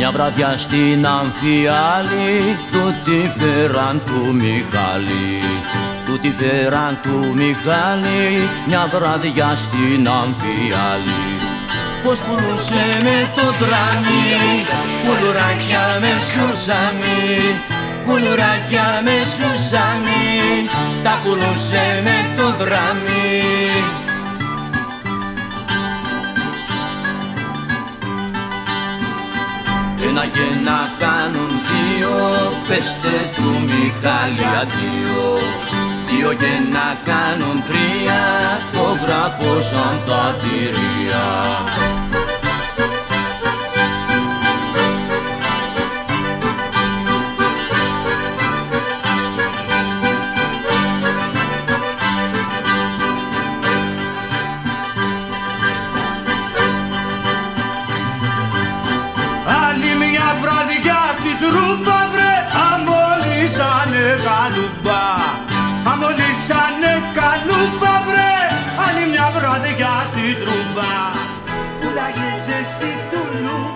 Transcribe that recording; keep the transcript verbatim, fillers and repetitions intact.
Μια βραδιά στην Αμφιάλη τούτη φέραν του Μιχάλη, τούτη φέραν του Μιχάλη, μια βραδιά στην Αμφιάλη. Πως πουλούσε με το τραμί, πουλουράκια με σουσαμί, πουλουράκια με σουσαμί, τα πουλούσε με το τραμί. Ένα και να κάνουν δύο, πέστε του Μιχάλη αντίο. Δύο και να κάνουν τρία, το γραπώσαν τα θηρία. Καλούμπα, αμολύσανε καλούμπα βρε, άλλη μια βραδιά στη τρούμπα. Πουλάγεσαι στη τουλούμπα.